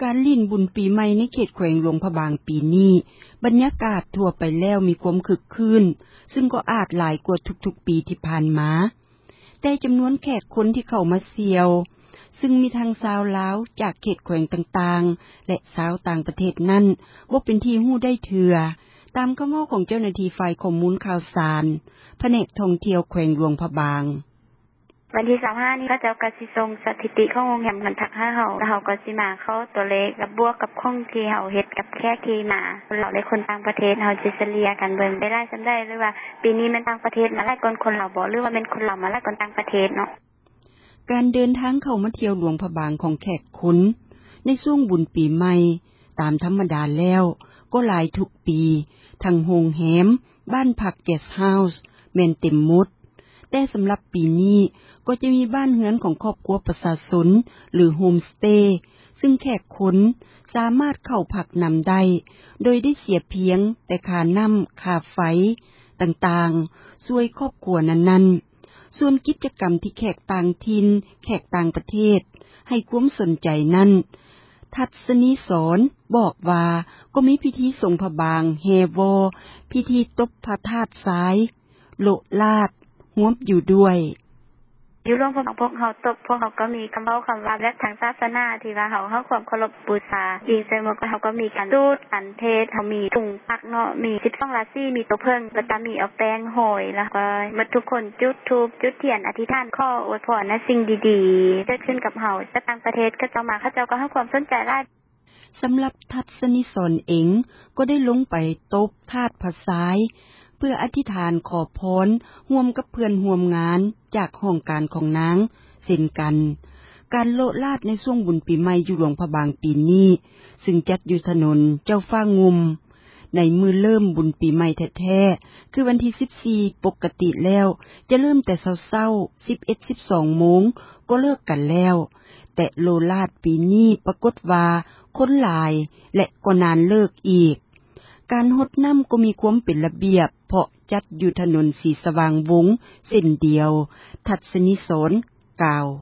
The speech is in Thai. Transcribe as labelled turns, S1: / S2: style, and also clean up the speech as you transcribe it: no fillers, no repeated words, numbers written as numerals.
S1: การลิ่นบุญปีใหม่ในเขตแขวงหลวงพระบางปีนี้บรรยากาศทั่วไปแล้วมีความคึกคืนซึ่งก็อาจหลายกว่าทุกๆปีที่ผ่านมาแต่จำนวนแขกคนที่เข้ามาเสี่ยวซึ่งมีทั้งชาวลาวจากเขตแขวงต่างๆและชาวต่างประเทศนั้นบ่เป็นที่ฮู้ได้เทื่อตามคำเว้าของเจ้าหน้าที่ฝ่ายข้อมูลข่าวสารแผนกท่องเที่ยวแขวงหลวงพระบาง
S2: วันที่25นี้ก็จะก็สิส่งสถิติของโรงแรมกันทักหาเฮาแล้วเฮาก็สิมาเข้าตัวเลขกับบวกกับของที่เฮาเฮ็ดกับแขกที่มาเราได้คนต่างประเทศเฮาสิเฉลี่ยกันเบิ่งได้ซำได้หรือว่าปีนี้มันต่างประเทศมาหลายกว่าคนเราบ่หรือว่าเป็นคนเรามาหลายกว่าต่างประเทศเนาะ
S1: การเดินทางเข้ามาเที่ยวหลวงพระบางของแขกคนในช่วงบุญปีใหม่ตามธรรมดาแล้วก็หลายทุกปีทั้งโรงแรมบ้านพักเกสต์เฮาส์แม่นเต็มหมดแต่สำหรับปีนี้ก็จะมีบ้านเรือนของครอบครัวประชาชนหรือโฮมสเตย์ซึ่งแขกคนสามารถเข้าพักนำได้โดยได้เสียเพียงแต่ค่าน้ำค่าไฟต่างๆช่วยครอบครัวนั้นๆส่วนกิจกรรมที่แขกต่างถิ่นแขกต่างประเทศให้ความสนใจนั้นทัศนีสอนบอกว่าก็มีพิธีส่งพระบางแฮวอพิธีตบพระธาตุทรายโลลาดร่วมอยู่ด้วย
S2: อยู่ร่วมกับพวกเฮาตบพวกเฮาก็มีคำเว้าคำว่าและทางศาสนาที่ว่าเฮาความเคารพบูชาอีกเสมอก็เฮาก็มีการสูตรกันเทศเฮามีตุงปักเนาะมี12ราศีมีตัวเพิ่นก็จะมีเอาแป้งโหยแล้วก็มาทุกคนจุดธูปจุดเทียนอธิษฐานขออวยพรนะสิ่งดีๆเกิดขึ้นกับเฮาแต่ต่างประเทศก็เจ้ามาเขาเจ้าก็ให้ความสนใจหลาย
S1: สำหรับทัศนิสรเองก็ได้ลงไปตบธาตุพระทรายเพื่ออธิษฐานขอพรร่วมกับเพื่อนร่วมงานจากห้องการของนางเช่นกันการโลลาดในช่วงบุญปีใหม่อยู่หลวงพระบางปีนี้ซึ่งจัดอยู่ถนนเจ้าฟ้างุมในมือเริ่มบุญปีใหม่แท้ๆคือวันที่14ปกติแล้วจะเริ่มแต่เช้าๆ 11-12 โมงก็เลิกกันแล้วแต่โลลาดปีนี้ปรากฏว่าคนหลายและก็นานเลิกอีกการรดน้ำก็มีความเป็นระเบียบเพราะจัดอยู่ถนนสีสว่างวงเส้นเดียวทัศนิสรกล่าว